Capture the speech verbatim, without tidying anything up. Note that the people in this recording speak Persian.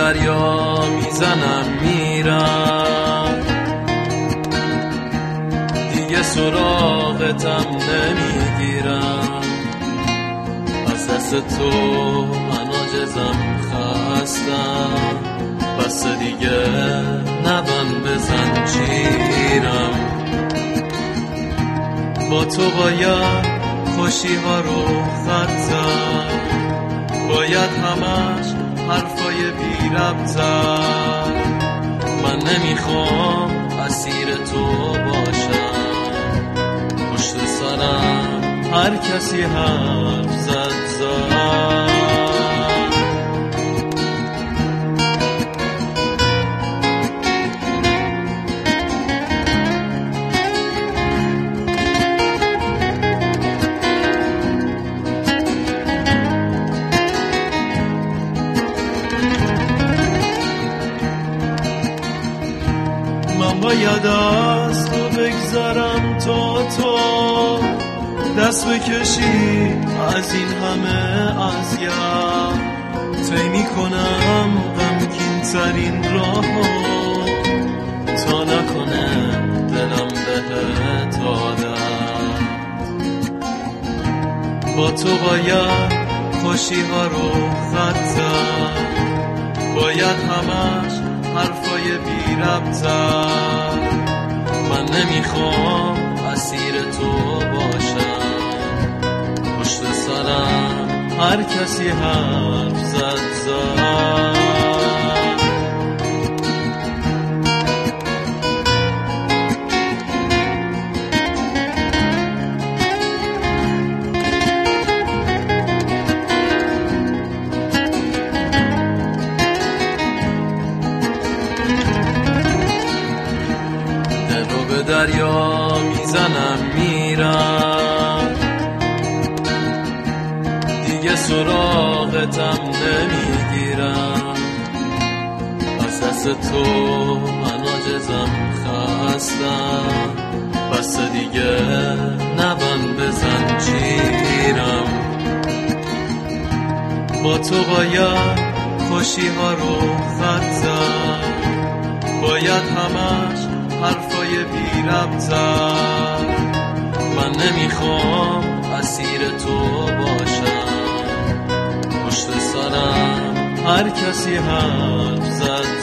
دریا میزنم میرم، دیگه سراغتم نمیگیرم. از دست تو من عاجزم خستم، بس دیگه نبند به زنجیرم. با تو باید خوشی ها رو خطم، باید همش حرفای بی ربطم. من نمیخوام اسیر تو باشم، پشت سرم هر کسی حرف زد زد. من باید از تو بگذرم تا تو دست بکشی از این همه اذیت. طی میکنم غمگین ترین راهو تا نکنه دلم بهت عادت. با تو باید خوشی ها رو خطم، باید همش حرفای بی ربطم. من نمیخوام اسیر تو باشم، پشت سرم هر کسی حرف زد زد. دریا میزنم میرم، دیگه سراغتم نمیگیرم. از دست تو من عاجزم خستم، بس دیگه نبند به زنجیرم. با تو باید خوشی ها رو خطم، باید همش حرفای بی ربطم. من نمیخوام اسیر تو باشم، پشت سرم هر کسی حرف زد